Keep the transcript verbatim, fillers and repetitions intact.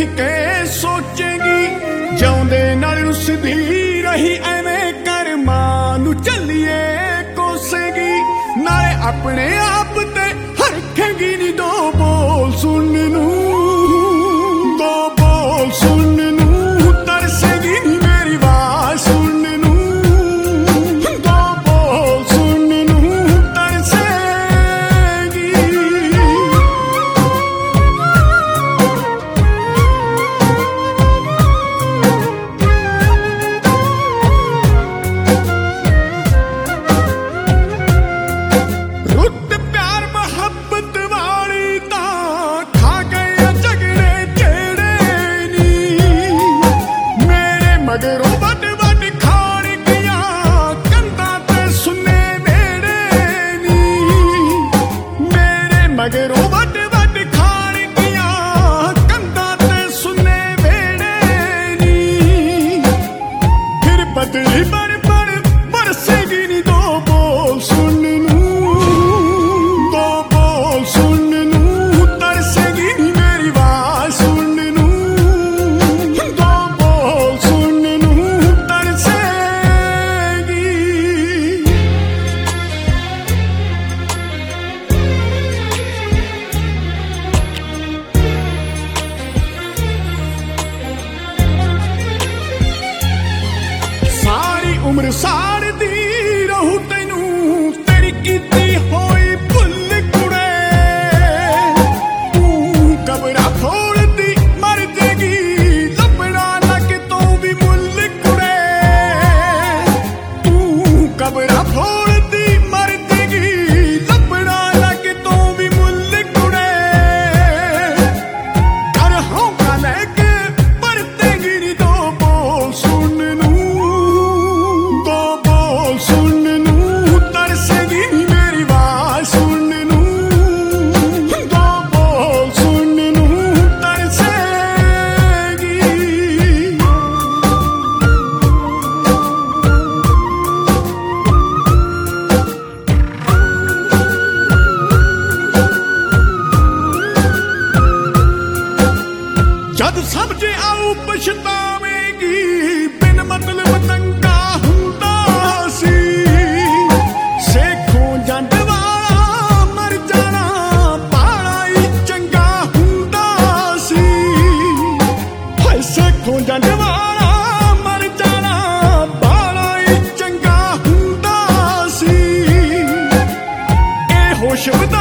ਕੇ ਸੋਚੇਗੀ ਜਿਉਂਦੇ ਨਾਲ ਰੁੱਸਦੀ ਰਹੀ ਐਵੇਂ ਕਰਮਾਂ ਨੂੰ ਚੱਲੀਏ ਕੋਸੇਗੀ ਨਾਲੇ ਆਪਣੇ ਆਪ ਤੇ ਹਰਖੇਗੀ ਨੀ ਦੋ ਬੋਲ ਸੁਣਨ ਨੂੰ ਦੋ ਬੋਲ ਸੁਣਨ ਨੂੰ ਤਰਸੇਗੀ ਨੀ ਮੇਰੀ ਆਵਾਜ਼ ਸੁਣਨ ਨੂੰ ਦੋ ਬੋਲ ਸੁਣਨ ਨੂੰ ਤਰਸੇਗੀ ਰੁੱਤ ਪਿਆਰ ਮੁਹੱਬਤ ਵਾਲੀ ਤਾਂ ਖਾ ਗਏ ਝਗੜੇ ਜਿਹੜੇ ਨੀ ਮੇਰੇ ਮਗਰੋਂ ਵੱਡ ਵੱਡ ਖਾਣ ਗਿਆ ਕੰਧਾਂ ਤੇ ਸੁੰਨੇ ਵੇੜੇ ਨੀ ਮੇਰੇ ਮਗਰੋਂ ਵੱਡ ਵੱਡ ਖਾਣ ਗਿਆ ਕੰਧਾਂ ਤੇ ਸੁੰਨੇ ਵੇੜੇ ਨੀ ਫਿਰ ਬਦਲੀ ਬਣ ਬਣ ਬਰਸੇਗੀ ਨੀ ਦੋ ਬੋਲ ਸੁਣਨ ਨੂੰ ਦੋ ਬੋਲ ਸੁਣਨ ਨੂੰ ਤਰਸੇਗੀ ਨੀ ਮੇਰੀ ਆਵਾਜ਼ ਸੁਣਨ ਨੂੰ ਦੋ ਬੋਲ ਸੁਣਨ ਨੂੰ ਤਰਸੇਗੀ ਸਾਰੀ ਉਮਰ ਸਾੜਦੀ ਰਹੂ ਤੈਨੂੰ ਤੇਰੀ ਕੀਤੀ ਹੋਈ ਭੁੱਲ ਕੁੜੇ ਤੂੰ ਕਬਰਾਂ ਫੋੜਦੀ ਮਰ ਜੇਗੀ ਲੱਭਣਾ ਨਾ ਕਿਤੋਂ ਵੀ ਮੁੱਲ ਕੁੜੇ ਤੂੰ ਕਬਰਾਂ ਫੋੜਦੀ ਮਰ ਜੇਗੀ ਲੱਭਣਾ ਨਾ ਕਿਤੋਂ ਵੀ ਮੁੱਲ ਕੁੜੇ ਕਰ ਹੌਂਕਾ ਲੈ ਕੇ ਪਰਤੇਗੀ ਨੀ ਦੋ ਬੋਲ ਸੁਣਨ ਨੂੰ ਦੋ ਬੋਲ ਸੁਣਨ ਨੂੰ ਤਰਸੇਗੀ ਨੀ ਮੇਰੀ ਆਵਾਜ਼ ਸੁਣਨ ਨੂੰ ਦੋ ਬੋਲ ਸੁਣਨ ਨੂੰ ਤਰਸੇਗੀ ਜਦ ਸਮਝ ਆਊ ਪਛਤਾਵੇਂਗੀ ਬਿਨ ਮਤਲਬ ਤੰਗਾ ਹੁੰਦਾ ਸੀ ਸੇਖੋਂ ਜੰਡ ਵਾਲਾ ਮਰ ਜਾਣਾ ਬਾਲਾ ਹੀ ਚੰਗਾ ਹੁੰਦਾ ਸੀ ਹਾਏ ਸੇਖੋਂ ਜੰਡ ਵਾਲਾ ਮਰ ਜਾਣਾ ਬਾਲਾ ਹੀ ਚੰਗਾ ਹੁੰਦਾ ਸੀ ਇਹ ਹੋਸ਼